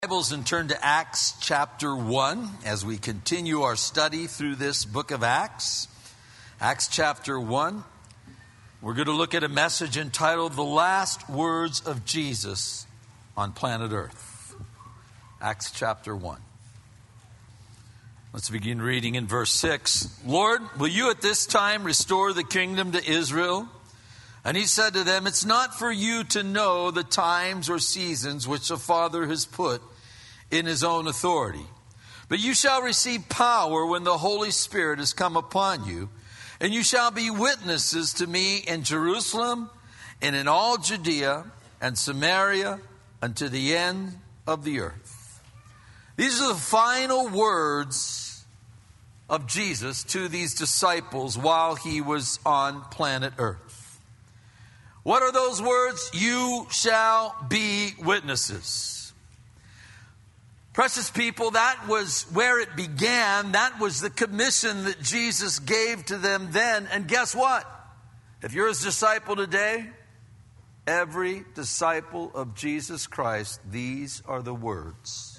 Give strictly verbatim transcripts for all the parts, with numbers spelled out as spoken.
Bibles and turn to Acts chapter one as we continue our study through this book of Acts. Acts chapter one. We're going to look at a message entitled The Last Words of Jesus on Planet Earth. Acts chapter one. Let's begin reading in verse six. Lord, will you at this time restore the kingdom to Israel? And he said to them, it's not for you to know the times or seasons which the Father has put in his own authority. But you shall receive power when the Holy Spirit has come upon you, and you shall be witnesses to me in Jerusalem and in all Judea and Samaria unto the end of the earth. These are the final words of Jesus to these disciples while he was on planet Earth. What are those words? You shall be witnesses. Precious people, that was where it began. That was the commission that Jesus gave to them then. And guess what? If you're his disciple today, every disciple of Jesus Christ, these are the words.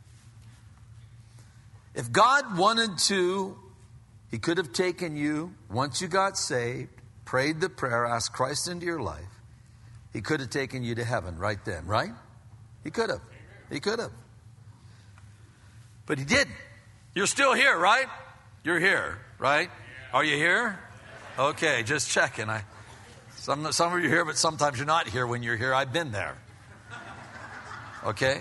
If God wanted to, he could have taken you once you got saved, prayed the prayer, asked Christ into your life. He could have taken you to heaven right then, right? He could have. He could have. But he didn't. You're still here, right? You're here, right? Are you here? Okay, just checking. I, some, some of you are here, but sometimes you're not here when you're here. I've been there. Okay?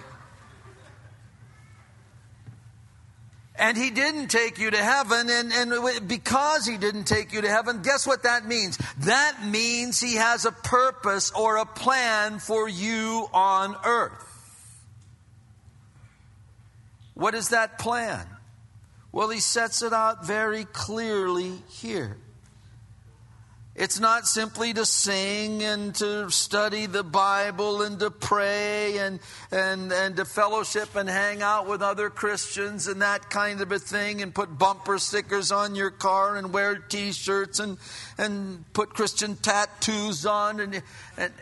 And he didn't take you to heaven, and, and because he didn't take you to heaven, guess what that means? That means he has a purpose or a plan for you on earth. What is that plan? Well, he sets it out very clearly here. It's not simply to sing and to study the Bible and to pray and, and, and to fellowship and hang out with other Christians and that kind of a thing and put bumper stickers on your car and wear T-shirts and, and put Christian tattoos on. And, and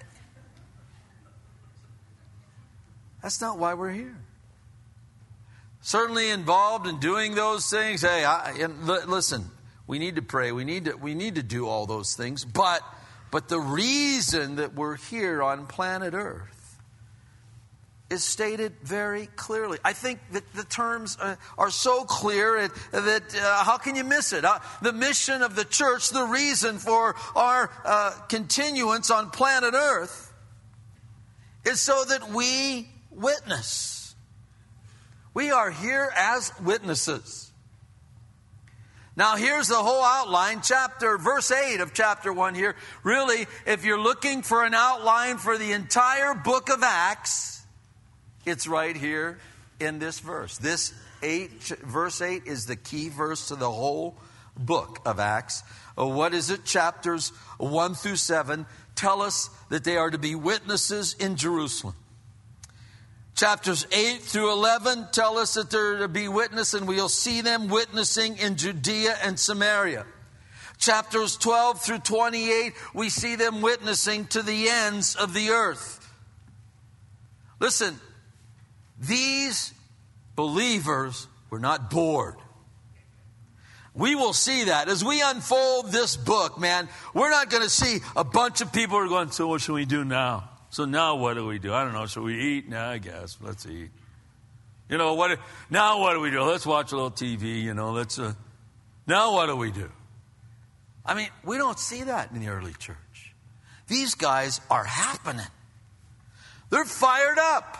that's not why we're here. Certainly involved in doing those things. Hey, I, and listen. We need to pray. We need to, we need to do all those things. But, but the reason that we're here on planet Earth is stated very clearly. I think that the terms uh, are so clear that uh, how can you miss it? Uh, the mission of the church, the reason for our uh, continuance on planet Earth is so that we witness. We are here as witnesses. Now, here's the whole outline, chapter, verse eight of chapter one here. Really, if you're looking for an outline for the entire book of Acts, it's right here in this verse. This eight, verse eight is the key verse to the whole book of Acts. What is it? Chapters one through seven tell us that they are to be witnesses in Jerusalem. Chapters eight through eleven tell us that they're to be witness, and we'll see them witnessing in Judea and Samaria. Chapters twelve through twenty-eight, we see them witnessing to the ends of the earth. Listen, these believers were not bored. We will see that. As we unfold this book, man, we're not going to see a bunch of people who are going, so what should we do now? So now what do we do? I don't know. Should we eat? No, I guess. Let's eat. You know, what? Now what do we do? Let's watch a little T V, you know. Let's. Uh, now what do we do? I mean, we don't see that in the early church. These guys are happening. They're fired up.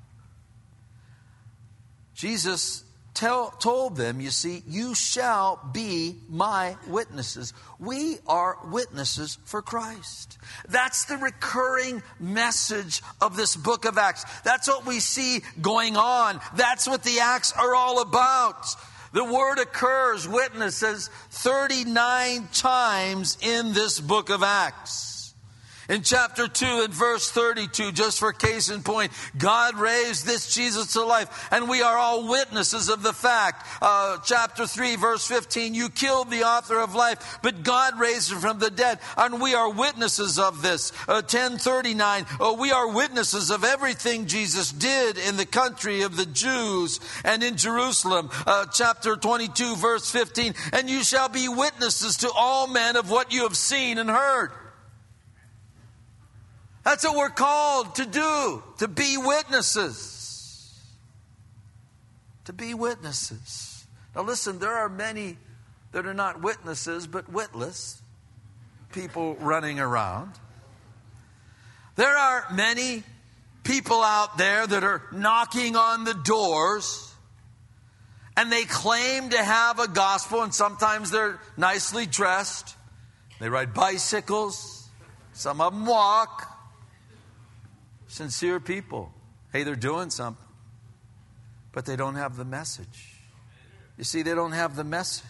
Jesus tell, told them, you see, you shall be my witnesses. We are witnesses for Christ. That's the recurring message of this book of Acts. That's what we see going on. That's what the Acts are all about. The word occurs, witnesses, thirty-nine times in this book of Acts. In chapter two and verse thirty-two, just for case in point, God raised this Jesus to life, and we are all witnesses of the fact. Uh, chapter three, verse fifteen, you killed the author of life, but God raised him from the dead, and we are witnesses of this. Uh, ten thirty-nine, oh, we are witnesses of everything Jesus did in the country of the Jews and in Jerusalem. Uh, chapter twenty-two, verse fifteen, and you shall be witnesses to all men of what you have seen and heard. That's what we're called to do, to be witnesses. To be witnesses. Now listen, there are many that are not witnesses, but witless people running around. There are many people out there that are knocking on the doors, and they claim to have a gospel, and sometimes they're nicely dressed. They ride bicycles. Some of them walk. Sincere people. Hey, they're doing something, but they don't have the message. You see, they don't have the message.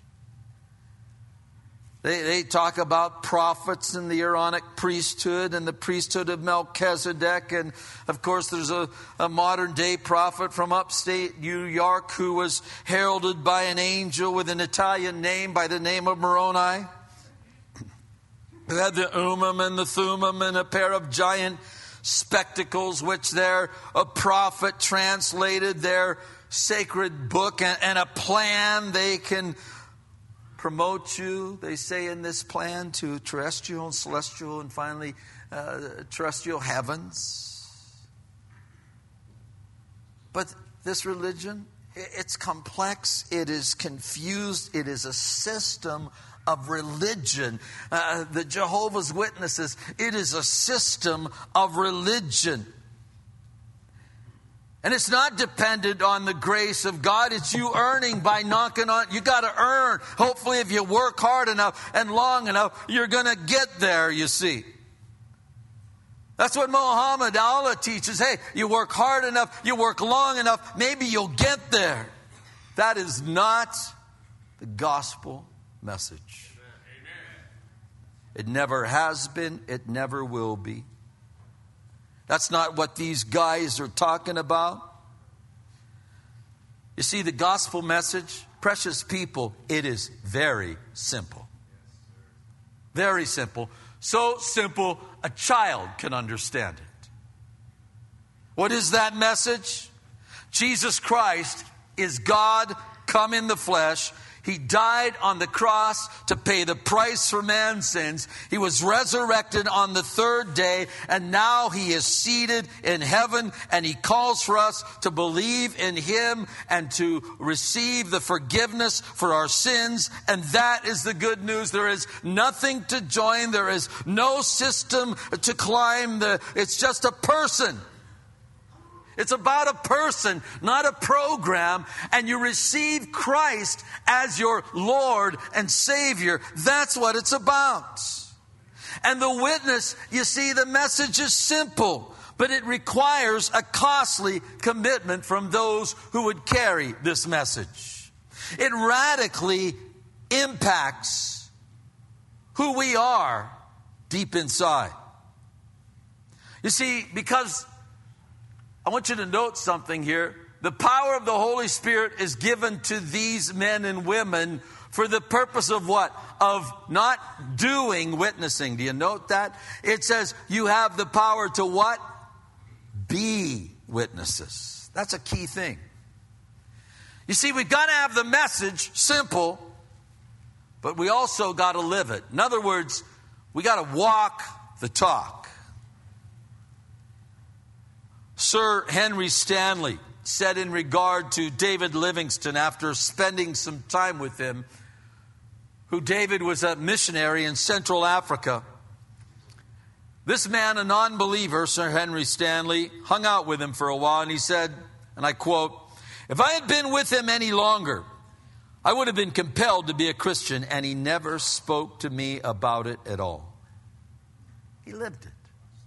They, they talk about prophets and the Aaronic priesthood and the priesthood of Melchizedek. And, of course, there's a, a modern-day prophet from upstate New York who was heralded by an angel with an Italian name by the name of Moroni. They had the Urim and the Thummim and a pair of giant spectacles, which their a prophet translated their sacred book, and, and a plan they can promote you, they say, in this plan to terrestrial and celestial and finally uh, terrestrial heavens. But this religion, it's complex, it is confused, it is a system of religion. Uh, the Jehovah's Witnesses, it is a system of religion. And it's not dependent on the grace of God. It's you earning by knocking on. You got to earn. Hopefully, if you work hard enough and long enough, you're going to get there, you see. That's what Muhammad Allah teaches. Hey, you work hard enough, you work long enough, maybe you'll get there. That is not the gospel message. It never has been. It never will be. That's not what these guys are talking about. You see, the gospel message, precious people, it is very simple. Very simple. So simple, a child can understand it. What is that message? Jesus Christ is God come in the flesh. He died on the cross to pay the price for man's sins. He was resurrected on the third day, and now he is seated in heaven, and he calls for us to believe in him and to receive the forgiveness for our sins. And that is the good news. There is nothing to join. There is no system to climb. The, it's just a person. It's about a person, not a program, and you receive Christ as your Lord and Savior. That's what it's about. And the witness, you see, the message is simple, but it requires a costly commitment from those who would carry this message. It radically impacts who we are deep inside. You see, because I want you to note something here. The power of the Holy Spirit is given to these men and women for the purpose of what? Of not doing witnessing. Do you note that? It says you have the power to what? Be witnesses. That's a key thing. You see, we've got to have the message simple, but we also got to live it. In other words, we got to walk the talk. Sir Henry Stanley said in regard to David Livingstone after spending some time with him, who David was a missionary in Central Africa. This man, a non-believer, Sir Henry Stanley, hung out with him for a while, and he said, and I quote, "If I had been with him any longer, I would have been compelled to be a Christian, and he never spoke to me about it at all." He lived it.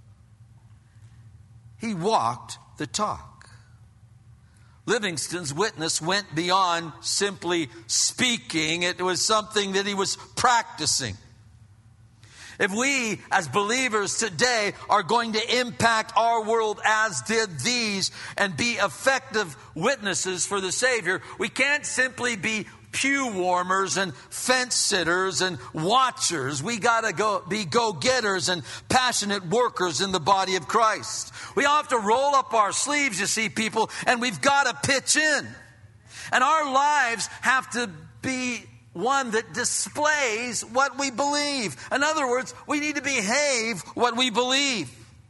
He walked the talk. Livingstone's witness went beyond simply speaking. It was something that he was practicing. If we, as believers today, are going to impact our world as did these and be effective witnesses for the Savior, we can't simply be pew warmers and fence sitters and watchers. We got to go be go-getters and passionate workers in the body of Christ. We have to roll up our sleeves, you see, people, and we've got to pitch in. And our lives have to be one that displays what we believe. In other words, we need to behave what we believe.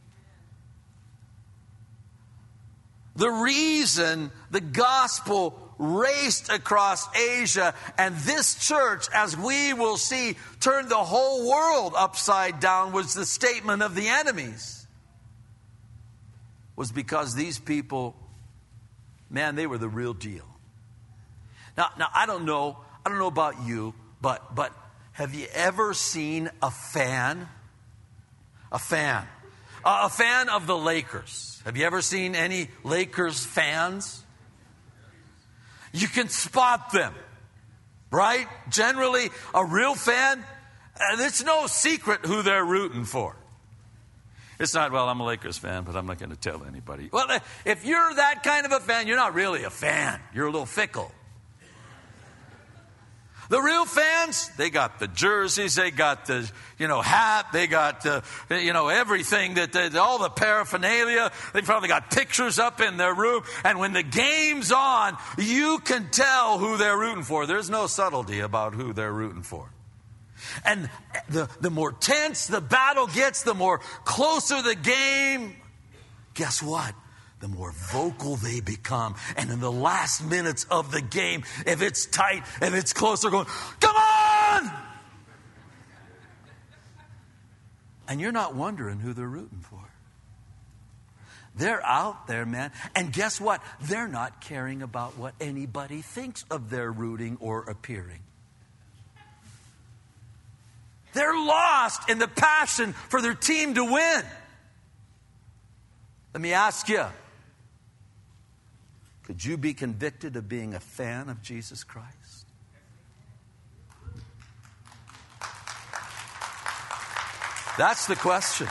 The reason the gospel raced across Asia and this church, as we will see, turned the whole world upside down was the statement of the enemies. Was because these people, man, they were the real deal. Now, now I don't know, I don't know about you, but but have you ever seen a fan? A fan. Uh, a fan of the Lakers. Have you ever seen any Lakers fans? You can spot them, right? Generally, a real fan, uh, it's no secret who they're rooting for. It's not, well, I'm a Lakers fan, but I'm not going to tell anybody. Well, if you're that kind of a fan, you're not really a fan. You're a little fickle. The real fans, they got the jerseys, they got the, you know, hat, they got, the, you know, everything, that they, all the paraphernalia. They probably got pictures up in their room. And when the game's on, you can tell who they're rooting for. There's no subtlety about who they're rooting for. And the, the more tense the battle gets, the more closer the game, guess what? The more vocal they become. And in the last minutes of the game, if it's tight, if it's close, they're going, come on! And you're not wondering who they're rooting for. They're out there, man. And guess what? They're not caring about what anybody thinks of their rooting or appearing. They're lost in the passion for their team to win. Let me ask you, could you be convicted of being a fan of Jesus Christ? That's the question.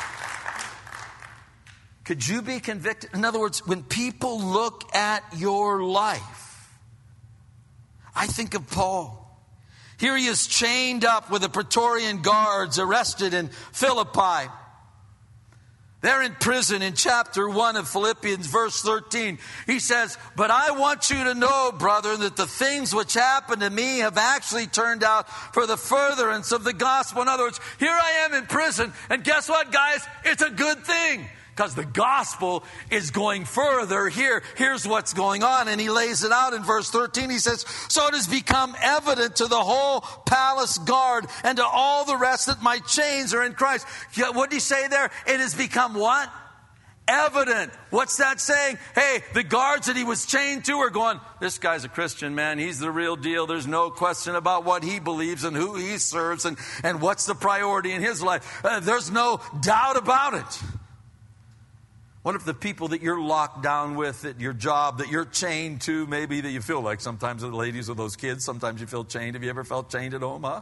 Could you be convicted? In other words, when people look at your life, I think of Paul. Here he is chained up with the Praetorian guards, arrested in Philippi. They're in prison in chapter one of Philippians, verse thirteen. He says, but I want you to know, brother, that the things which happened to me have actually turned out for the furtherance of the gospel. In other words, here I am in prison, and guess what, guys? It's a good thing. Because the gospel is going further. Here, here's what's going on. And he lays it out in verse thirteen. He says, so it has become evident to the whole palace guard and to all the rest that my chains are in Christ. What did he say there? It has become what? Evident. What's that saying? Hey, the guards that he was chained to are going, this guy's a Christian, man. He's the real deal. There's no question about what he believes and who he serves and, and what's the priority in his life. Uh, there's no doubt about it. What if the people that you're locked down with at your job, that you're chained to, maybe that you feel like sometimes the ladies with those kids, sometimes you feel chained. Have you ever felt chained at home, huh?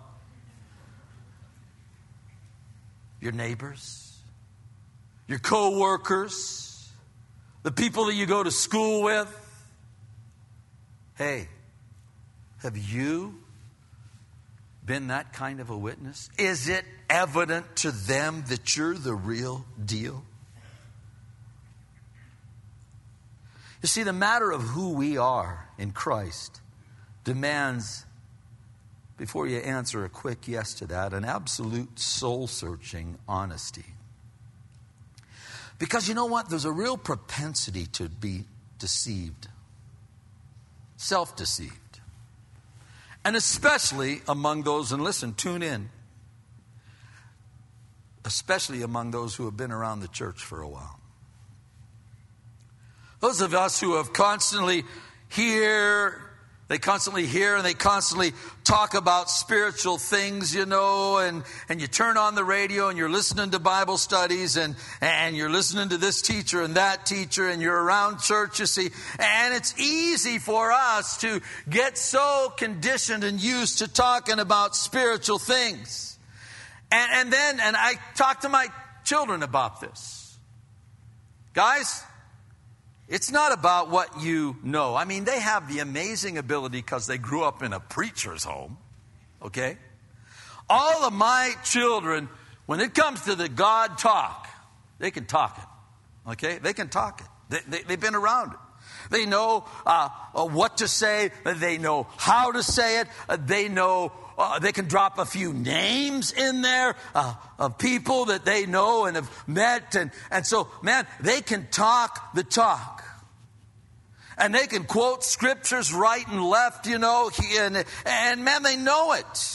Your neighbors, your co-workers, the people that you go to school with. Hey, have you been that kind of a witness? Is it evident to them that you're the real deal? You see, the matter of who we are in Christ demands, before you answer a quick yes to that, an absolute soul-searching honesty. Because you know what? There's a real propensity to be deceived, self-deceived. And especially among those, and listen, tune in, especially among those who have been around the church for a while. Those of us who have constantly hear, they constantly hear and they constantly talk about spiritual things, you know, and, and you turn on the radio and you're listening to Bible studies and, and you're listening to this teacher and that teacher and you're around church, you see. And it's easy for us to get so conditioned and used to talking about spiritual things. And, and then, and I talk to my children about this. Guys, it's not about what you know. I mean, they have the amazing ability because they grew up in a preacher's home. Okay? All of my children, when it comes to the God talk, they can talk it. Okay? They can talk it. They, they, they've been around it. They know uh, uh, what to say. They know how to say it. Uh, they know uh, they can drop a few names in there uh, of people that they know and have met. And, and so, man, they can talk the talk. And they can quote scriptures right and left, you know. And, and man, they know it.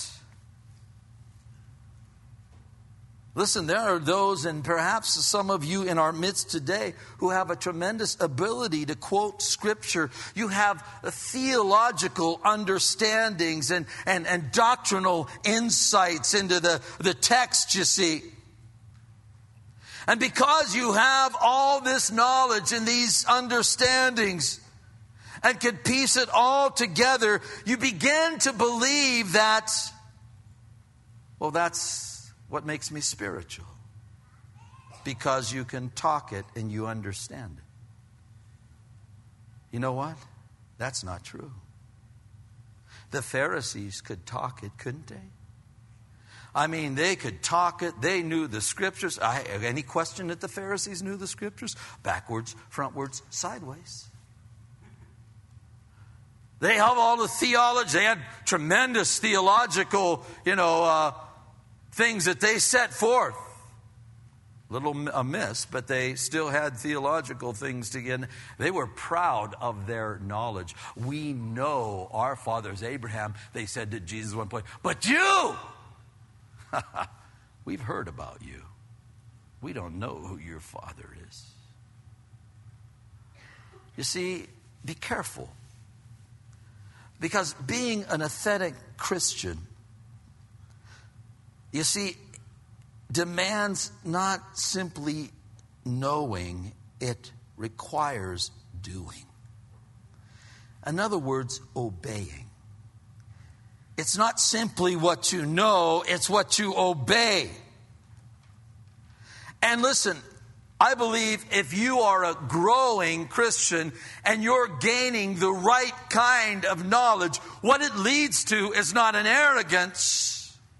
Listen, there are those, and perhaps some of you in our midst today, who have a tremendous ability to quote Scripture. You have theological understandings and, and, and doctrinal insights into the, the text, you see. And because you have all this knowledge and these understandings and can piece it all together, you begin to believe that, well, that's what makes me spiritual, because you can talk it and you understand it. You know what? That's not true. The Pharisees could talk it, couldn't they? I mean, they could talk it. They knew the Scriptures. I, any question that the Pharisees knew the Scriptures? Backwards, frontwards, sideways. They have all the theology. They had tremendous theological, you know, uh, things that they set forth. Little amiss, but they still had theological things to get. They were proud of their knowledge. We know our fathers, Abraham, they said to Jesus at one point, but you, we've heard about you. We don't know who your father is. You see, be careful. Because being an authentic Christian, you see, demands not simply knowing, it requires doing. In other words, obeying. It's not simply what you know, it's what you obey. And listen, I believe if you are a growing Christian and you're gaining the right kind of knowledge, what it leads to is not an arrogance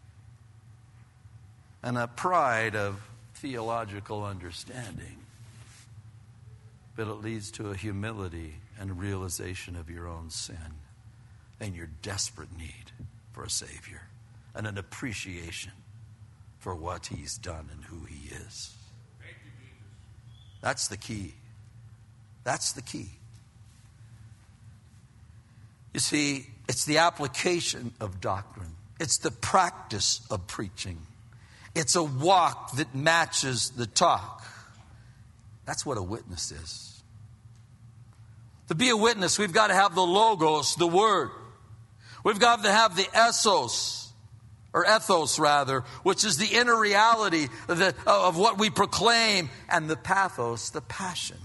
and a pride of theological understanding, but it leads to a humility and a realization of your own sin and your desperate need for a Savior and an appreciation for what He's done and who He is. That's the key. That's the key. You see, it's the application of doctrine. It's the practice of preaching. It's a walk that matches the talk. That's what a witness is. To be a witness, we've got to have the logos, the word. We've got to have the ethos, or ethos rather, which is the inner reality of, the, of what we proclaim, and the pathos, the passion.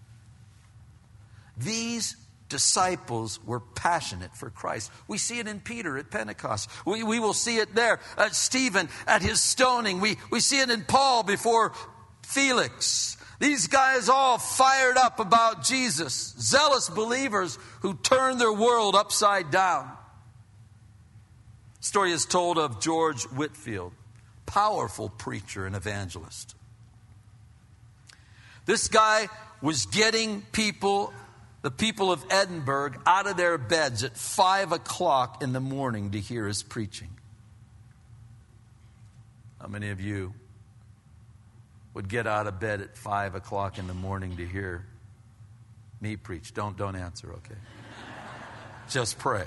These disciples were passionate for Christ. We see it in Peter at Pentecost. We, we will see it there at Stephen at his stoning. We, we see it in Paul before Felix. These guys all fired up about Jesus. Zealous believers who turned their world upside down. Story is told of George Whitefield, powerful preacher and evangelist. This guy was getting people, the people of Edinburgh, out of their beds at five o'clock in the morning to hear his preaching. How many of you would get out of bed at five o'clock in the morning to hear me preach? Don't, don't answer, okay? Just pray.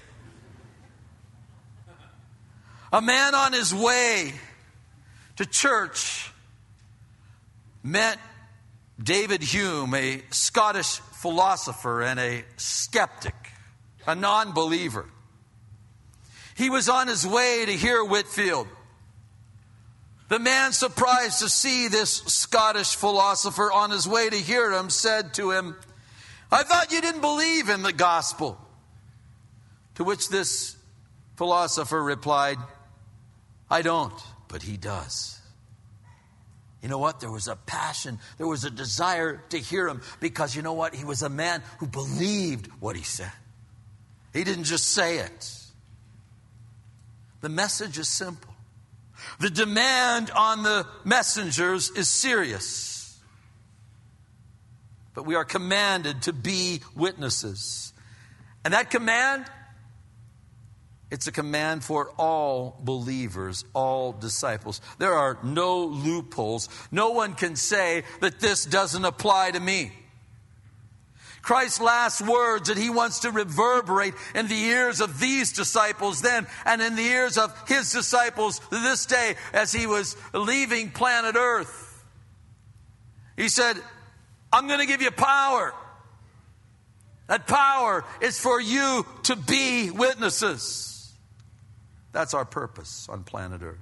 A man on his way to church met David Hume, a Scottish philosopher and a skeptic, a non-believer. He was on his way to hear Whitefield. The man, surprised to see this Scottish philosopher on his way to hear him, said to him, "I thought you didn't believe in the gospel." To which this philosopher replied, "I don't. but he does. You know what? There was a passion. There was a desire to hear him because you know what? He was a man who believed what he said. He didn't just say it. The message is simple. The demand on the messengers is serious. But we are commanded to be witnesses. And that command, it's a command for all believers, all disciples. There are no loopholes. No one can say that this doesn't apply to me. Christ's last words that he wants to reverberate in the ears of these disciples then and in the ears of his disciples this day as he was leaving planet Earth. He said, I'm going to give you power. That power is for you to be witnesses. That's our purpose on planet Earth.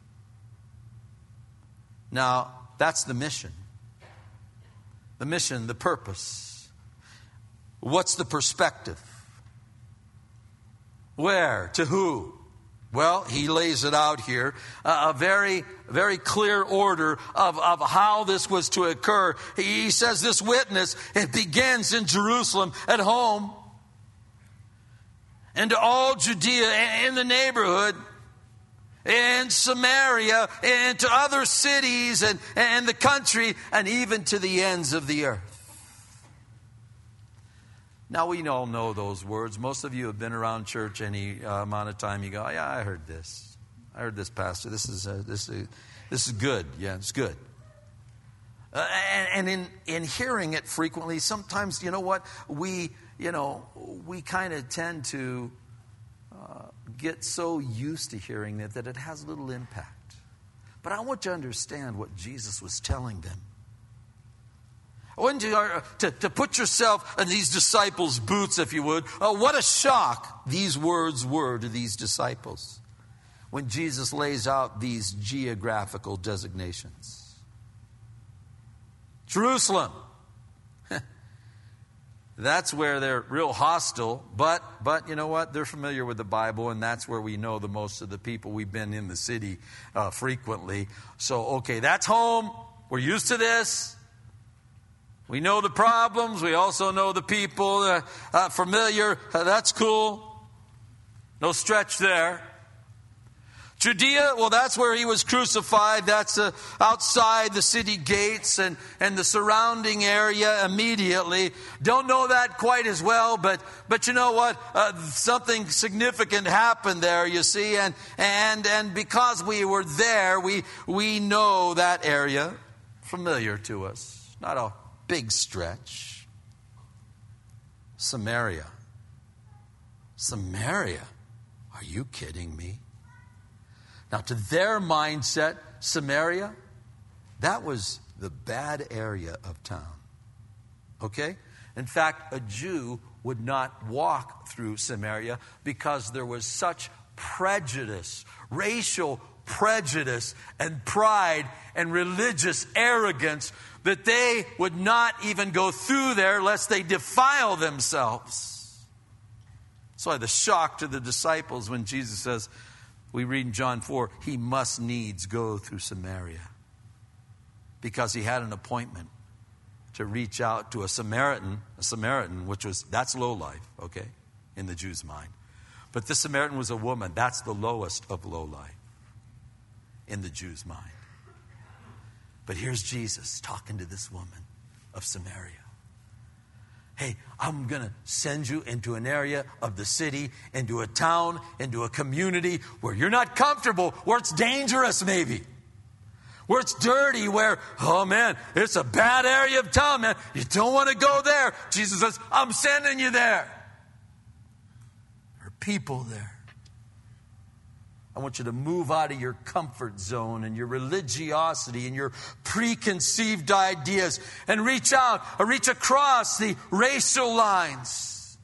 Now, that's the mission. The mission, the purpose. What's the perspective? Where? To who? Well, he lays it out here. Uh, a very, very clear order of, of how this was to occur. He says this witness, it begins in Jerusalem at home. And to all Judea in the neighborhood, in Samaria, and to other cities and, and the country, and even to the ends of the earth. Now, we all know those words. Most of you have been around church any uh, amount of time. You go, yeah, I heard this. I heard this, Pastor. This is uh, this is this is good. Yeah, it's good. Uh, and and in, in hearing it frequently, sometimes, you know what? We, you know, we kind of tend to uh, get so used to hearing it that it has little impact. But I want you to understand what Jesus was telling them. I want you to, to put yourself in these disciples' boots, if you would. Oh, what a shock these words were to these disciples when Jesus lays out these geographical designations. Jerusalem. That's where they're real hostile, but but you know what? They're familiar with the Bible, and that's where we know the most of the people. We've been in the city uh, frequently. So, okay, that's home. We're used to this. We know the problems. We also know the people. Uh, uh, familiar. Uh, that's cool. No stretch there. Judea, well, that's where he was crucified. That's uh, outside the city gates and, and the surrounding area immediately. Don't know that quite as well, but but you know what? Uh, something significant happened there, you see. And and and because we were there, we we know that area, familiar to us. Not a big stretch. Samaria. Samaria? Are you kidding me? Now, to their mindset, Samaria, that was the bad area of town. Okay? In fact, a Jew would not walk through Samaria because there was such prejudice, racial prejudice and pride and religious arrogance that they would not even go through there lest they defile themselves. That's why the shock to the disciples when Jesus says, we read in John four, he must needs go through Samaria. Because he had an appointment to reach out to a Samaritan, a Samaritan, which was, that's low life, okay, in the Jews' mind. But this Samaritan was a woman. That's the lowest of low life in the Jews' mind. But here's Jesus talking to this woman of Samaria. Hey, I'm going to send you into an area of the city, into a town, into a community where you're not comfortable, where it's dangerous maybe, where it's dirty, where, oh man, it's a bad area of town, man. You don't want to go there. Jesus says, I'm sending you there. There are people there. I want you to move out of your comfort zone and your religiosity and your preconceived ideas and reach out or reach across the racial lines.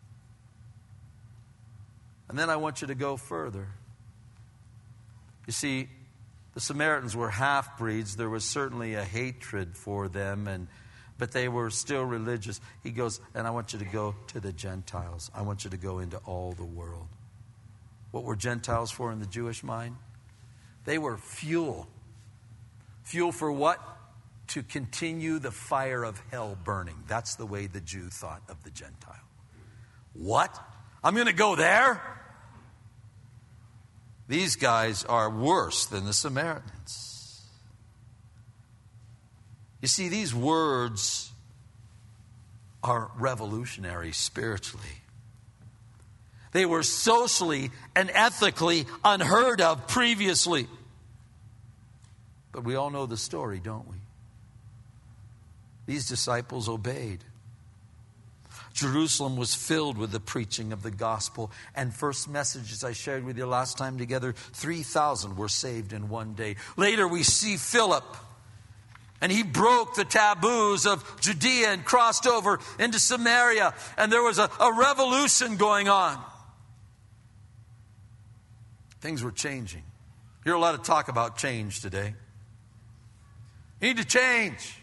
And then I want you to go further. You see, the Samaritans were half-breeds. There was certainly a hatred for them, and but they were still religious. He goes, and I want you to go to the Gentiles. I want you to go into all the world. What were Gentiles for in the Jewish mind? They were fuel. Fuel for what? To continue the fire of hell burning. That's the way the Jew thought of the Gentile. What? I'm going to go there? These guys are worse than the Samaritans. You see, these words are revolutionary spiritually. They were socially and ethically unheard of previously. But we all know the story, don't we? These disciples obeyed. Jerusalem was filled with the preaching of the gospel. And first messages I shared with you last time together, three thousand were saved in one day. Later we see Philip. And he broke the taboos of Judea and crossed over into Samaria. And there was a, a revolution going on. Things were changing. You hear a lot of talk about change today. You need to change.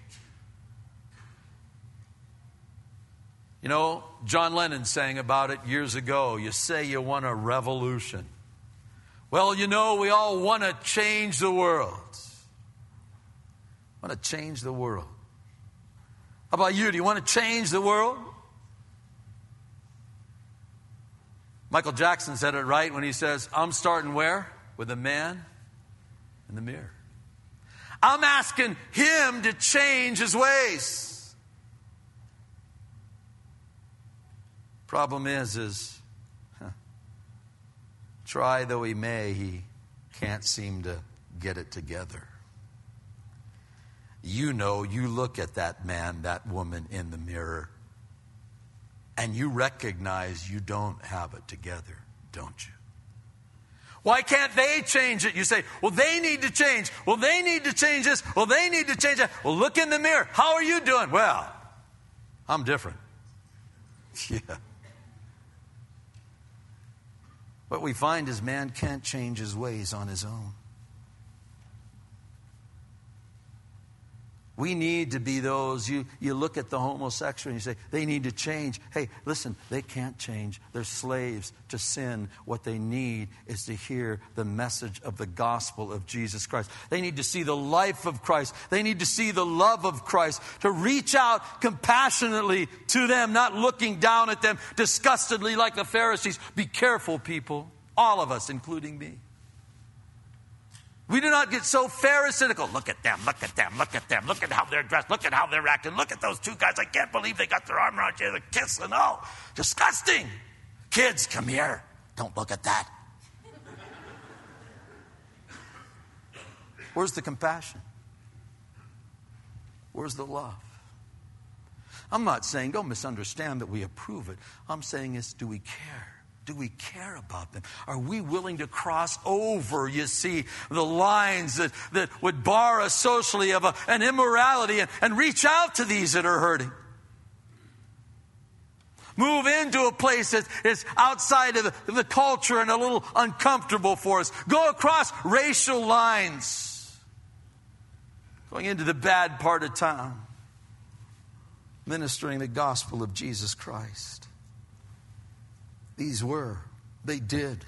You know, John Lennon sang about it years ago. You say you want a revolution. Well, you know, we all want to change the world. Want to change the world. How about you? Do you want to change the world? Michael Jackson said it right when he says, I'm starting where? With a man in the mirror. I'm asking him to change his ways. Problem is, is huh, try though he may, he can't seem to get it together. You know, you look at that man, that woman in the mirror, and you recognize you don't have it together, don't you? Why can't they change it? You say, well, they need to change. Well, they need to change this. Well, they need to change that. Well, look in the mirror. How are you doing? Well, I'm different. Yeah. What we find is man can't change his ways on his own. We need to be those, you, you look at the homosexual and you say, they need to change. Hey, listen, they can't change. They're slaves to sin. What they need is to hear the message of the gospel of Jesus Christ. They need to see the life of Christ. They need to see the love of Christ, to reach out compassionately to them, not looking down at them disgustedly like the Pharisees. Be careful, people, all of us, including me. We do not get so pharisaical. Look at them, look at them, look at them. Look at how they're dressed. Look at how they're acting. Look at those two guys. I can't believe they got their arm around you. They're kissing. Oh, disgusting. Kids, come here. Don't look at that. Where's the compassion? Where's the love? I'm not saying, don't misunderstand that we approve it. I'm saying is, do we care? Do we care about them? Are we willing to cross over, you see, the lines that, that would bar us socially of a, an immorality and, and reach out to these that are hurting? Move into a place that is outside of the, of the culture and a little uncomfortable for us. Go across racial lines. Going into the bad part of town. Ministering the gospel of Jesus Christ. These were, they did.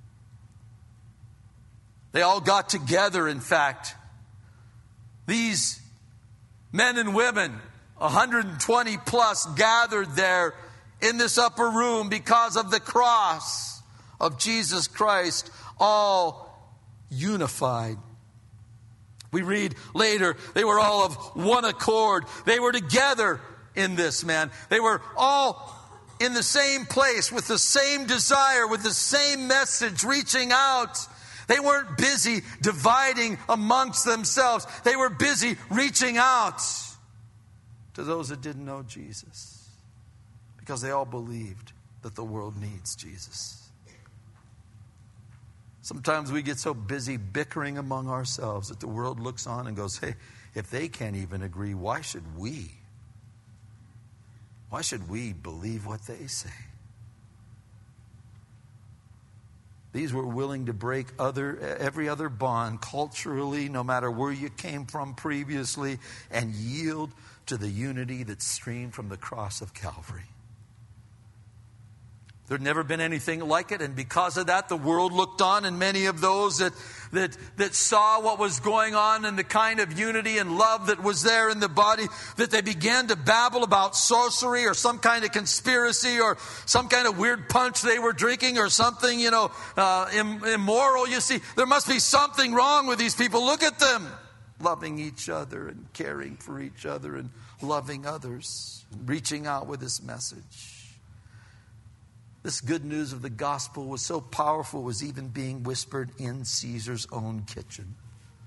They all got together, in fact. These men and women, one hundred twenty plus, gathered there in this upper room because of the cross of Jesus Christ, all unified. We read later, they were all of one accord. They were together in this, man. They were all in the same place, with the same desire, with the same message, reaching out. They weren't busy dividing amongst themselves. They were busy reaching out to those that didn't know Jesus, because they all believed that the world needs Jesus. Sometimes we get so busy bickering among ourselves that the world looks on and goes, hey, if they can't even agree, why should we? Why should we believe what they say? These were willing to break other, every other bond culturally, no matter where you came from previously, and yield to the unity that streamed from the cross of Calvary. There'd never been anything like it, and because of that, the world looked on, and many of those that, that, that saw what was going on and the kind of unity and love that was there in the body, that they began to babble about sorcery or some kind of conspiracy or some kind of weird punch they were drinking or something, you know, uh, im- immoral. You see, there must be something wrong with these people. Look at them, loving each other and caring for each other and loving others, and reaching out with this message. This good news of the gospel was so powerful, it was even being whispered in Caesar's own kitchen.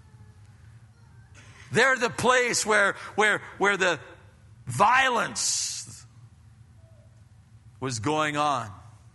They're the place where, where, where the violence was going on.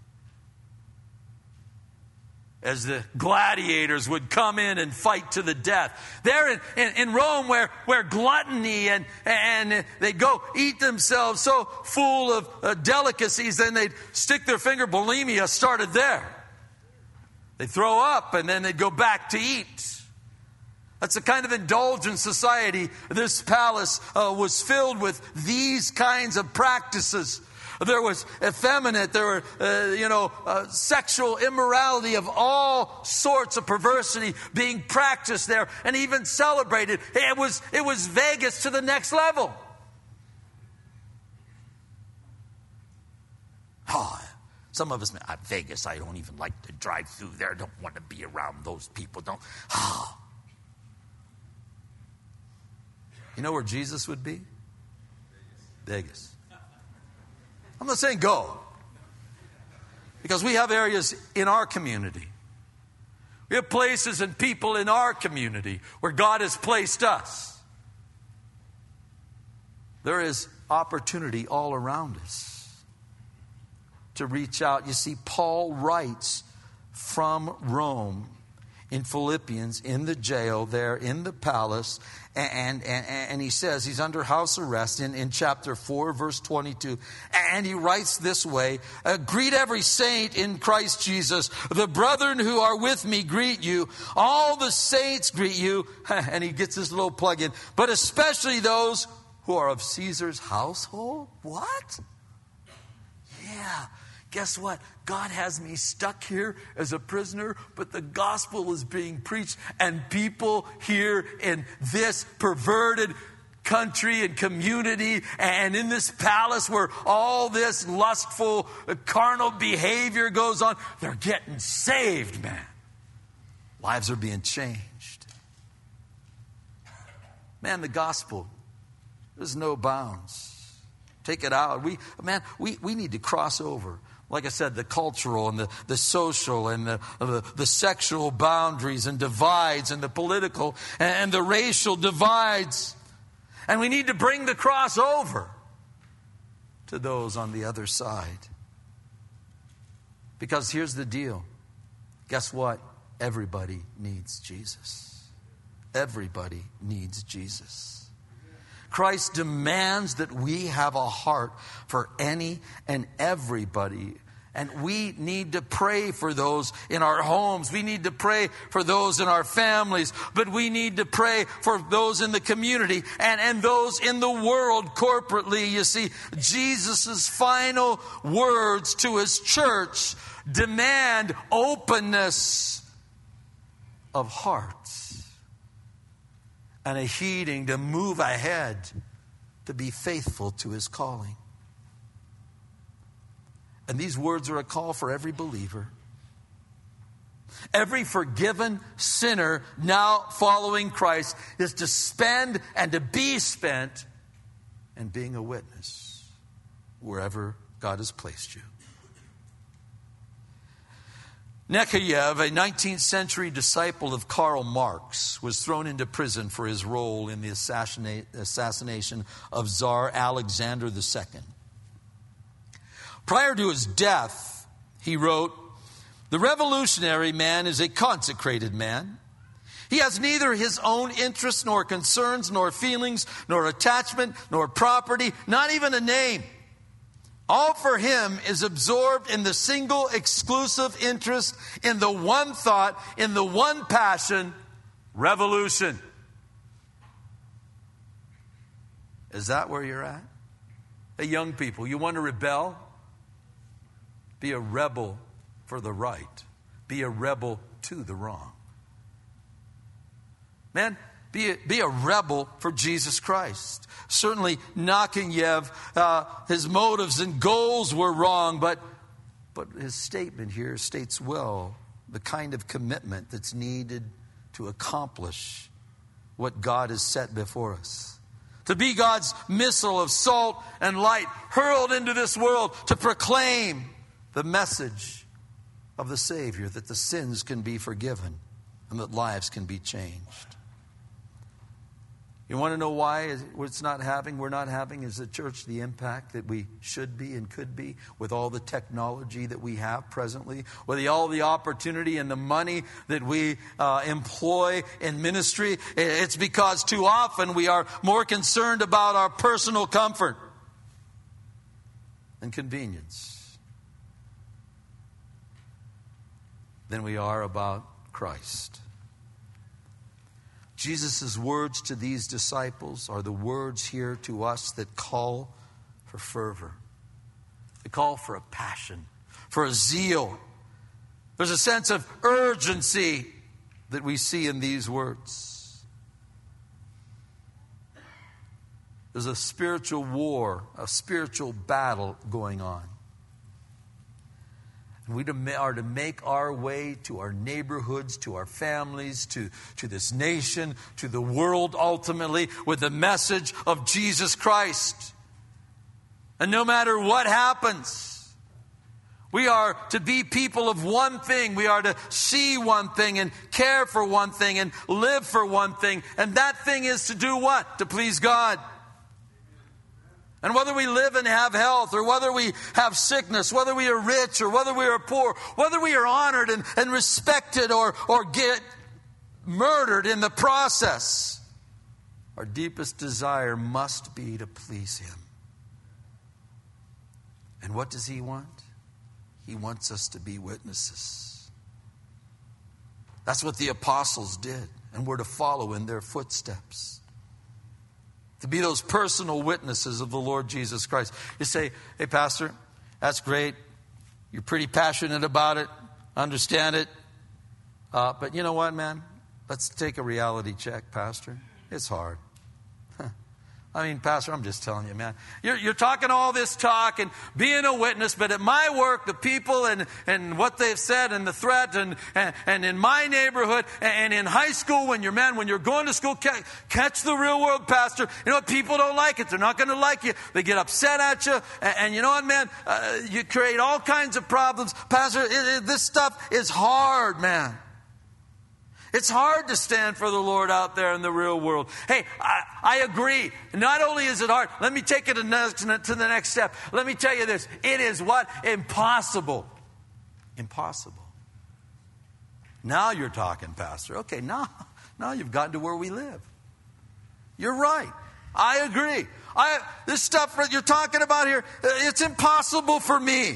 As the gladiators would come in and fight to the death. There in, in, in Rome where, where gluttony and, and they'd go eat themselves so full of uh, delicacies, then they'd stick their finger. Bulimia started there. They'd throw up and then they'd go back to eat. That's the kind of indulgent society. This palace uh, was filled with these kinds of practices. There was effeminate, there were, uh, you know, uh, sexual immorality of all sorts of perversity being practiced there and even celebrated. It was, it was Vegas to the next level. Oh, some of us, uh, Vegas, I don't even like to drive through there. I don't want to be around those people. Don't. Oh. You know where Jesus would be? Vegas. I'm not saying go. Because we have areas in our community. We have places and people in our community where God has placed us. There is opportunity all around us to reach out. You see, Paul writes from Rome in Philippians, in the jail there, in the palace, and, and, and he says he's under house arrest in, in chapter four, verse twenty-two. And he writes this way, uh, greet every saint in Christ Jesus. The brethren who are with me greet you. All the saints greet you. And he gets this little plug in. But especially those who are of Caesar's household. What? Yeah. Guess what? God has me stuck here as a prisoner, but the gospel is being preached, and people here in this perverted country and community and in this palace where all this lustful, carnal behavior goes on, they're getting saved, man. Lives are being changed. Man, the gospel, there's no bounds. Take it out. We, man, we, we need to cross over. Like I said, the cultural and the, the social and the, the, the sexual boundaries and divides and the political and, and the racial divides. And we need to bring the cross over to those on the other side. Because here's the deal. Guess what? Everybody needs Jesus. Everybody needs Jesus. Christ demands that we have a heart for any and everybody. And we need to pray for those in our homes. We need to pray for those in our families. But we need to pray for those in the community and, and those in the world corporately. You see, Jesus' final words to his church demand openness of hearts. And a heeding to move ahead, to be faithful to his calling. And these words are a call for every believer. Every forgiven sinner now following Christ is to spend and to be spent and being a witness wherever God has placed you. Nechayev, a nineteenth century disciple of Karl Marx, was thrown into prison for his role in the assassination of Tsar Alexander the Second. Prior to his death, he wrote, "The revolutionary man is a consecrated man. He has neither his own interests, nor concerns, nor feelings, nor attachment, nor property, not even a name. All for him is absorbed in the single exclusive interest, in the one thought, in the one passion, revolution." Is that where you're at? Hey, young people, you want to rebel? Be a rebel for the right. Be a rebel to the wrong. Man, be a, be a rebel for Jesus Christ. Certainly, Nakhiyev, uh, his motives and goals were wrong, but, but his statement here states well the kind of commitment that's needed to accomplish what God has set before us. To be God's missile of salt and light hurled into this world to proclaim the message of the Savior, that the sins can be forgiven and that lives can be changed. You want to know why it's not having, we're not having as a church the impact that we should be and could be with all the technology that we have presently, with all the opportunity and the money that we uh, employ in ministry? It's because too often we are more concerned about our personal comfort and convenience than we are about Christ. Jesus' words to these disciples are the words here to us that call for fervor. They call for a passion, for a zeal. There's a sense of urgency that we see in these words. There's a spiritual war, a spiritual battle going on. And we are to make our way to our neighborhoods, to our families, to, to this nation, to the world ultimately, with the message of Jesus Christ. And no matter what happens, we are to be people of one thing. We are to see one thing and care for one thing and live for one thing. And that thing is to do what? To please God. And whether we live and have health, or whether we have sickness, whether we are rich or whether we are poor, whether we are honored and, and respected or, or get murdered in the process, our deepest desire must be to please Him. And what does He want? He wants us to be witnesses. That's what the apostles did, and we're to follow in their footsteps. To be those personal witnesses of the Lord Jesus Christ. You say, hey, Pastor, that's great. You're pretty passionate about it. Understand it. Uh, but you know what, man? Let's take a reality check, Pastor. It's hard. I mean, Pastor, I'm just telling you, man. You're, you're talking all this talk and being a witness, but at my work, the people and, and what they've said and the threat and, and, and in my neighborhood and in high school, when you're, man, when you're going to school, catch, catch the real world, Pastor. You know what? People don't like it. They're not going to like you. They get upset at you. And, and you know what, man? Uh, you create all kinds of problems. Pastor, it, it, this stuff is hard, man. It's hard to stand for the Lord out there in the real world. Hey, I, I agree. Not only is it hard, let me take it to the next step. Let me tell you this. It is what? Impossible. Impossible. Now you're talking, Pastor. Okay, now, now you've gotten to where we live. You're right. I agree. I, this stuff that you're talking about here, it's impossible for me.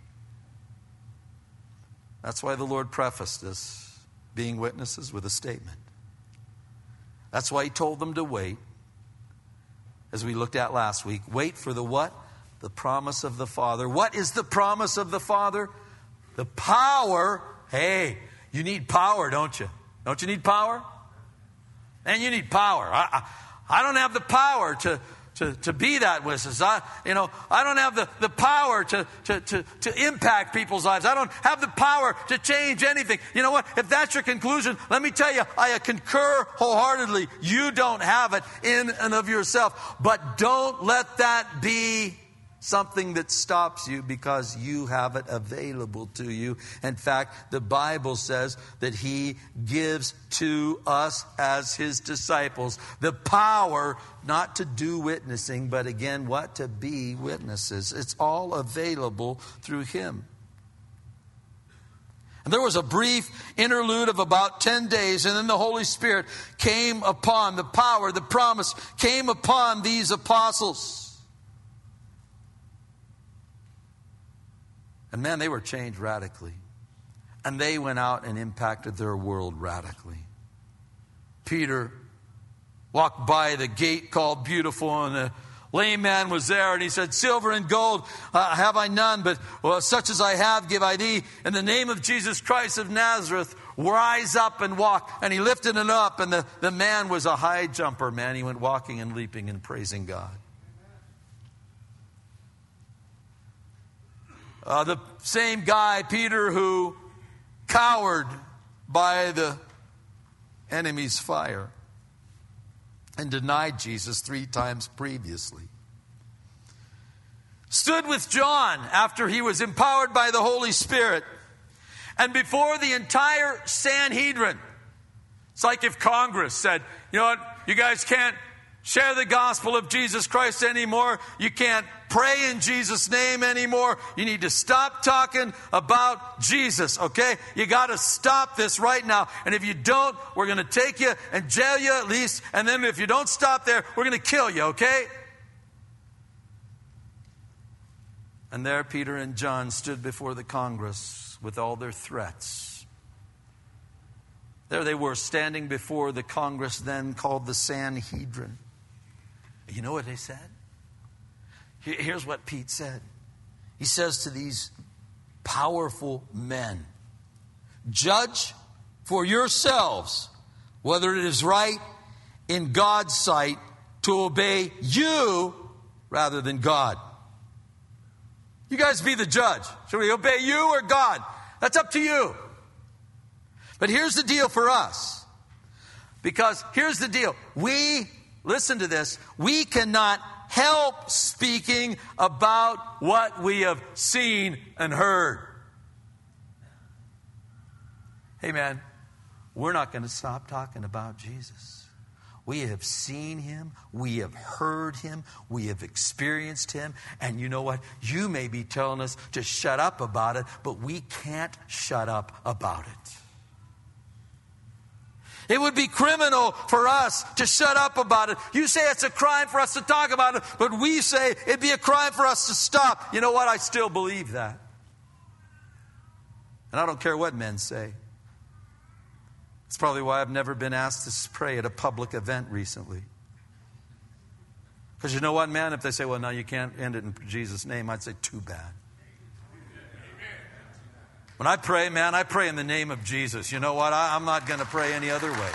That's why the Lord prefaced this, being witnesses, with a statement. That's why He told them to wait. As we looked at last week, wait for the what? The promise of the Father. What is the promise of the Father? The power. Hey, you need power, don't you? Don't you need power? And you need power. I, I, I don't have the power to, to, to be that witness. I, you know, I don't have the, the power to, to, to, to impact people's lives. I don't have the power to change anything. You know what? If that's your conclusion, let me tell you, I concur wholeheartedly. You don't have it in and of yourself. But don't let that be something that stops you, because you have it available to you. In fact, the Bible says that He gives to us as His disciples the power not to do witnessing, but again, what? To be witnesses. It's all available through Him. And there was a brief interlude of about ten days, and then the Holy Spirit came upon, the power, the promise came upon these apostles. And man, they were changed radically. And they went out and impacted their world radically. Peter walked by the gate called Beautiful, and the lame man was there, and he said, silver and gold uh, have I none, but well, such as I have give I thee. In the name of Jesus Christ of Nazareth, rise up and walk. And he lifted it up, and the, the man was a high jumper, man. He went walking and leaping and praising God. Uh, the same guy, Peter, who cowered by the enemy's fire and denied Jesus three times previously, stood with John after he was empowered by the Holy Spirit, and before the entire Sanhedrin. It's like if Congress said, you know what, you guys can't share the gospel of Jesus Christ anymore. You can't pray in Jesus' name anymore. You need to stop talking about Jesus, okay? You got to stop this right now. And if you don't, we're going to take you and jail you at least. And then if you don't stop there, we're going to kill you, okay? And there Peter and John stood before the Congress with all their threats. There they were, standing before the Congress then called the Sanhedrin. You know what they said? Here's what Pete said. He says to these powerful men, judge for yourselves whether it is right in God's sight to obey you rather than God. You guys be the judge. Should we obey you or God? That's up to you. But here's the deal for us. Because here's the deal. We, listen to this, we cannot help speaking about what we have seen and heard. Hey man, we're not going to stop talking about Jesus. We have seen him, we have heard him, we have experienced him, and you know what? You may be telling us to shut up about it, but we can't shut up about it. It would be criminal for us to shut up about it. You say it's a crime for us to talk about it, but we say it'd be a crime for us to stop. You know what? I still believe that. And I don't care what men say. It's probably why I've never been asked to pray at a public event recently. Because you know what, man? If they say, well, no, you can't end it in Jesus' name, I'd say, too bad. When I pray, man, I pray in the name of Jesus. You know what? I, I'm not going to pray any other way.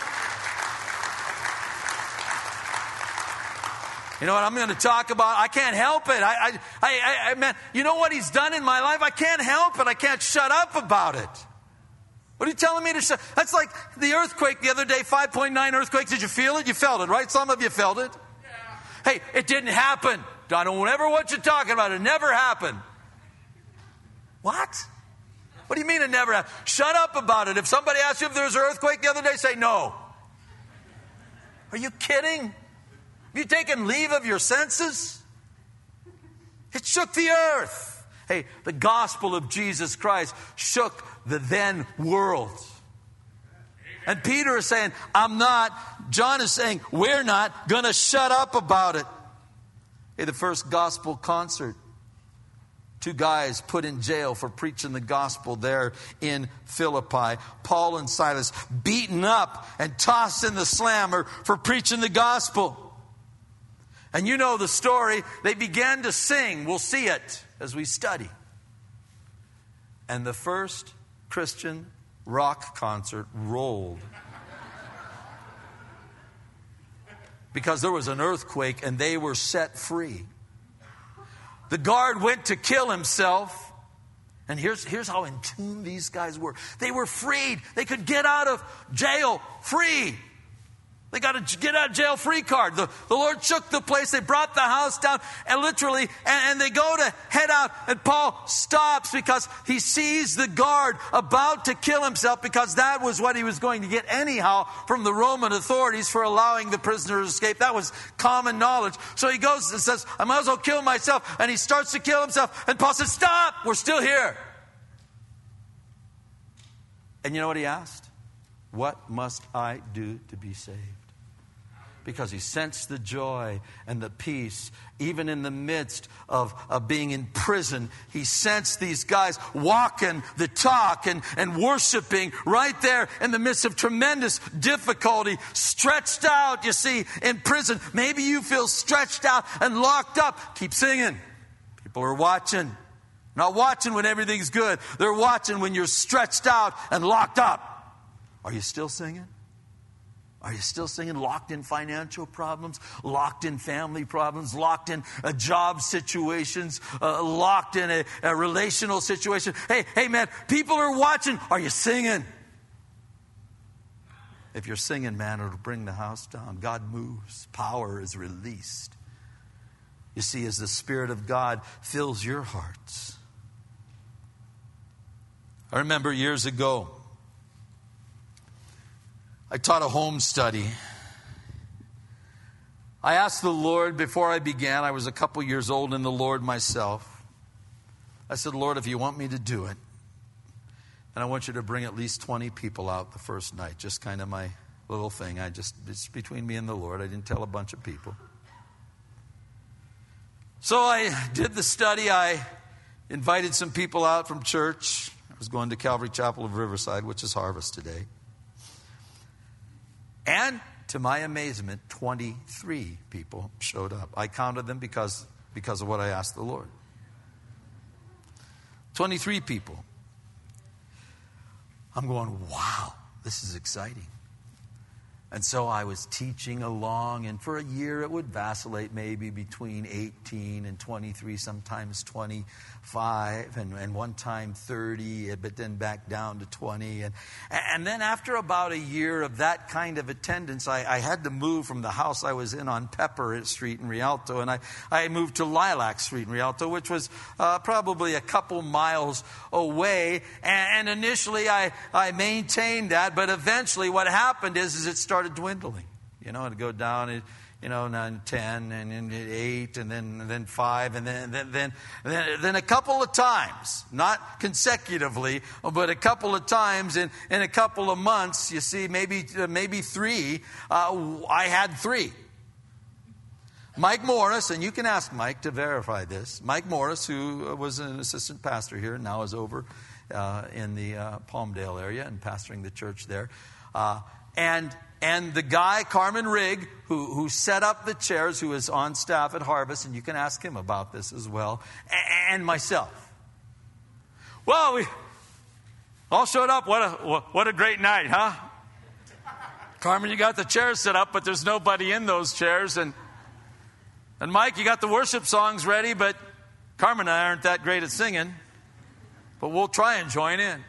You know what I'm going to talk about? I can't help it. I, I, I, I, man, you know what he's done in my life? I can't help it. I can't shut up about it. What are you telling me to shut? That's like the earthquake the other day, five point nine earthquake. Did you feel it? You felt it, right? Some of you felt it. Yeah. Hey, it didn't happen. I don't ever what you're talking about. It never happened. What? What do you mean it never happened? Shut up about it. If somebody asked you if there was an earthquake the other day, say no. Are you kidding? Have you taken leave of your senses? It shook the earth. Hey, the gospel of Jesus Christ shook the then world. And Peter is saying, I'm not. John is saying, we're not going to shut up about it. Hey, the first gospel concert. Two guys put in jail for preaching the gospel there in Philippi. Paul and Silas beaten up and tossed in the slammer for preaching the gospel. And you know the story. They began to sing. We'll see it as we study. And the first Christian rock concert rolled. Because there was an earthquake and they were set free. The guard went to kill himself. And here's, here's how in tune these guys were. They were freed. They could get out of jail free. They got a get out of jail free card. The, the Lord shook the place. They brought the house down and literally, and, and they go to head out. And Paul stops because he sees the guard about to kill himself, because that was what he was going to get anyhow from the Roman authorities for allowing the prisoner to escape. That was common knowledge. So he goes and says, I might as well kill myself. And he starts to kill himself. And Paul says, stop, we're still here. And you know what he asked? What must I do to be saved? because he sensed the joy and the peace. Even in the midst of, of being in prison, he sensed these guys walking the talk and, and worshiping right there in the midst of tremendous difficulty, stretched out, you see, in prison. Maybe you feel stretched out and locked up. Keep singing. People are watching. Not watching when everything's good. They're watching when you're stretched out and locked up. Are you still singing? Are you still singing? Locked in financial problems, locked in family problems, locked in uh, job situations, uh, locked in a, a relational situation. Hey, hey man, people are watching. Are you singing? If you're singing, man, it'll bring the house down. God moves. Power is released. You see, as the Spirit of God fills your hearts. I remember years ago, I taught a home study. I asked the Lord before I began, I was a couple years old in the Lord myself. I said, Lord, if you want me to do it, then I want you to bring at least twenty people out the first night. Just kind of my little thing. I just, it's between me and the Lord. I didn't tell a bunch of people. So I did the study. I invited some people out from church. I was going to Calvary Chapel of Riverside, which is Harvest today. And to my amazement, twenty-three people showed up. I counted them because, because of what I asked the Lord. twenty-three people. I'm going, wow, this is exciting. And so I was teaching along, and for a year it would vacillate maybe between eighteen and twenty-three, sometimes twenty-five, and, and one time thirty, but then back down to twenty. And, and then after about a year of that kind of attendance, I, I had to move from the house I was in on Pepper Street in Rialto, and I, I moved to Lilac Street in Rialto, which was uh, probably a couple miles away. And, and initially I, I maintained that, but eventually what happened is, is it started started dwindling. You know, it'd go down, it, you know, nine, ten, and then eight, and then and then five, and then then then then, then a couple of times, not consecutively, but a couple of times in, in a couple of months. You see, maybe uh, maybe three. Uh, I had three. Mike Morris, and you can ask Mike to verify this. Mike Morris, who was an assistant pastor here, now is over uh, in the uh, Palmdale area and pastoring the church there, uh, and. And the guy, Carmen Rigg, who, who set up the chairs, who is on staff at Harvest, and you can ask him about this as well, and myself. Well, we all showed up. What a, what a great night, huh? Carmen, you got the chairs set up, but there's nobody in those chairs. And, and Mike, you got the worship songs ready, but Carmen and I aren't that great at singing. But we'll try and join in.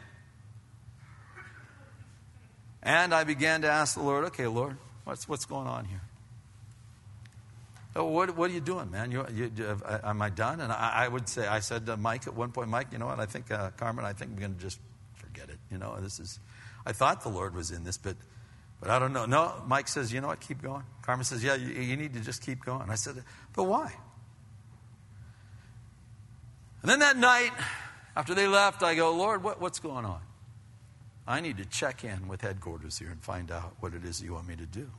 And I began to ask the Lord, okay, Lord, what's what's going on here? Oh, what what are you doing, man? You, you, am I done? And I, I would say, I said to Mike at one point, Mike, you know what? I think, uh, Carmen, I think we're going to just forget it. You know, this is, I thought the Lord was in this, but but I don't know. No, Mike says, you know what? Keep going. Carmen says, yeah, you, you need to just keep going. I said, but why? And then that night, after they left, I go, Lord, what, what's going on? I need to check in with headquarters here and find out what it is you want me to do.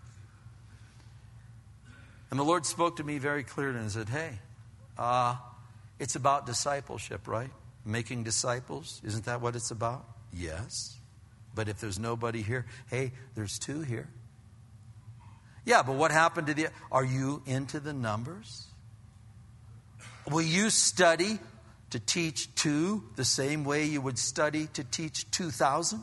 And the Lord spoke to me very clearly and said, hey, uh, it's about discipleship, right? Making disciples. Isn't that what it's about? Yes. But if there's nobody here, hey, there's two here. Yeah, but what happened to the... Are you into the numbers? Will you study to teach two the same way you would study to teach two thousand?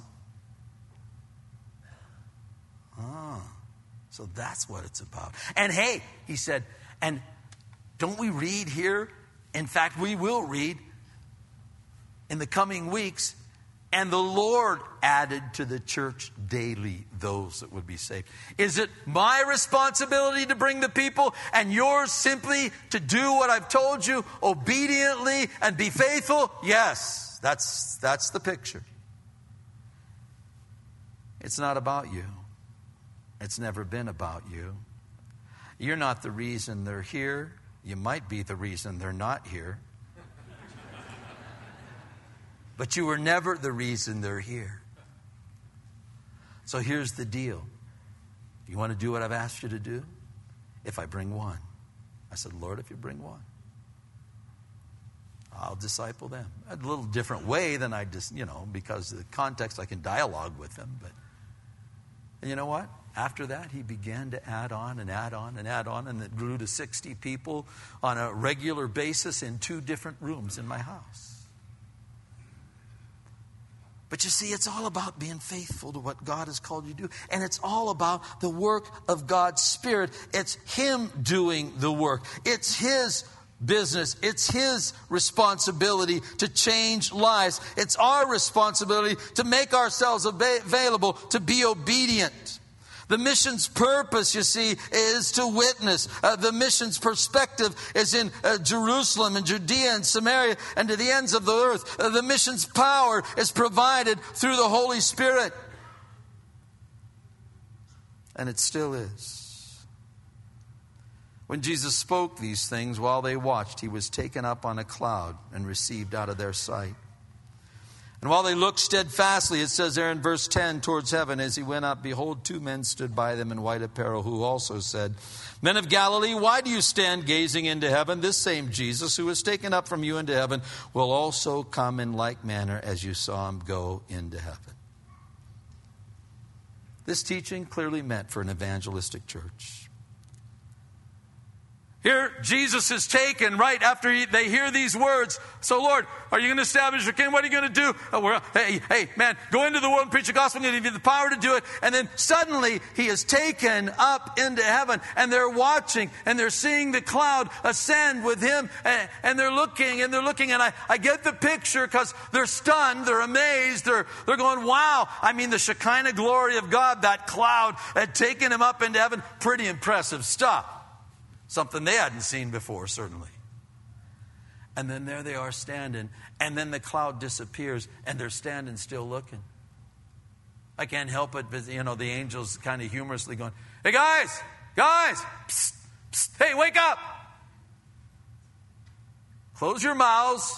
Ah, so that's what it's about. And hey, he said, and don't we read here? In fact, we will read in the coming weeks, and the Lord added to the church daily those that would be saved. Is it my responsibility to bring the people and yours simply to do what I've told you obediently and be faithful? Yes, that's, that's the picture. It's not about you. It's never been about you. You're not the reason they're here. You might be the reason they're not here. But you were never the reason they're here. So here's the deal. you want to do what I've asked you to do? If I bring one. I said, Lord, if you bring one, I'll disciple them. A little different way than I just, you know, because of the context, I can dialogue with them. But and you know what? After that, he began to add on and add on and add on, and it grew to sixty people on a regular basis in two different rooms in my house. But you see, it's all about being faithful to what God has called you to do. And it's all about the work of God's Spirit. It's Him doing the work. It's His business. It's His responsibility to change lives. It's our responsibility to make ourselves available to be obedient. The mission's purpose, you see, is to witness. Uh, the mission's perspective is in uh, Jerusalem and Judea and Samaria and to the ends of the earth. Uh, the mission's power is provided through the Holy Spirit. And it still is. When Jesus spoke these things while they watched, He was taken up on a cloud and received out of their sight. And while they looked steadfastly, it says there in verse ten, towards heaven, as He went up, behold, two men stood by them in white apparel, who also said, Men of Galilee, why do you stand gazing into heaven? This same Jesus, who was taken up from you into heaven, will also come in like manner as you saw Him go into heaven. This teaching clearly meant for an evangelistic church. Here, Jesus is taken right after he, they hear these words. So, Lord, are you going to establish your kingdom? What are you going to do? Oh, we're, hey, hey, man, go into the world and preach the gospel. I'm going to give you the power to do it. And then suddenly He is taken up into heaven. And they're watching and they're seeing the cloud ascend with Him. And, and they're looking and they're looking. And I, I get the picture because they're stunned. They're amazed. They're, they're going, wow. I mean, the Shekinah glory of God, that cloud had taken Him up into heaven. Pretty impressive stuff. Something they hadn't seen before, certainly. And then there they are standing. And then the cloud disappears. And they're standing still looking. I can't help it. But, you know, the angels kind of humorously going, Hey, guys, guys, psst, psst, hey, wake up. Close your mouths.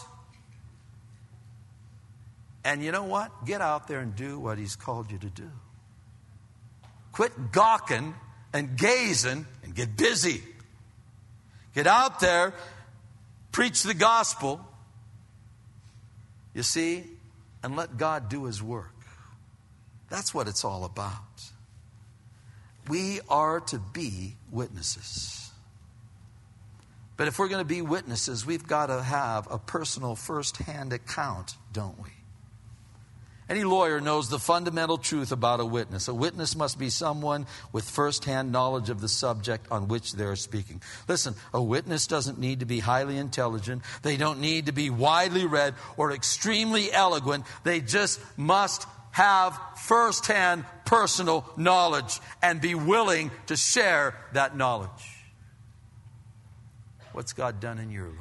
And you know what? Get out there and do what He's called you to do. Quit gawking and gazing and get busy. Get out there, preach the gospel, you see, and let God do His work. That's what it's all about. We are to be witnesses. But if we're going to be witnesses, we've got to have a personal first-hand account, don't we? Any lawyer knows the fundamental truth about a witness. A witness must be someone with first-hand knowledge of the subject on which they're speaking. Listen, a witness doesn't need to be highly intelligent. They don't need to be widely read or extremely eloquent. They just must have first-hand personal knowledge and be willing to share that knowledge. What's God done in your life?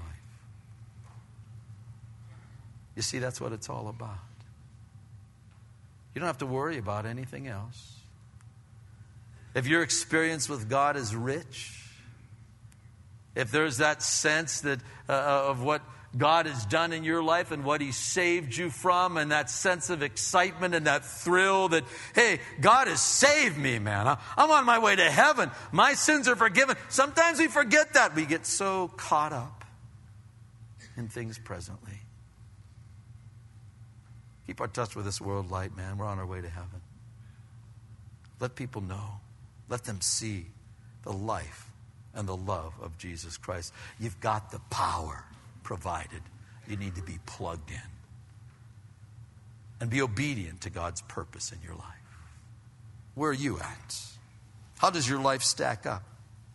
You see, that's what it's all about. You don't have to worry about anything else. If your experience with God is rich, if there's that sense that uh, of what God has done in your life and what He saved you from, and that sense of excitement and that thrill that, hey, God has saved me, man. I'm on my way to heaven. My sins are forgiven. Sometimes we forget that. We get so caught up in things presently. Keep our touch with this world light, man. We're on our way to heaven. Let people know. Let them see the life and the love of Jesus Christ. You've got the power provided. You need to be plugged in. And be obedient to God's purpose in your life. Where are you at? How does your life stack up?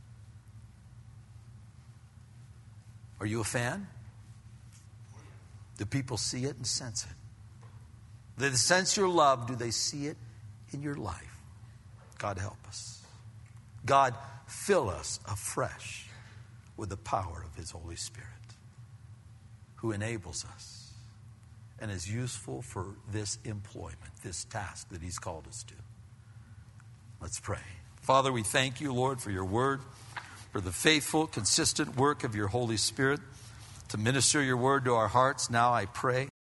Are you a fan? Do people see it and sense it? Do they sense your love? Do they see it in your life? God help us. God fill us afresh with the power of His Holy Spirit, who enables us and is useful for this employment, this task that He's called us to. Let's pray. Father, we thank You, Lord, for Your word, for the faithful, consistent work of Your Holy Spirit to minister Your word to our hearts. Now I pray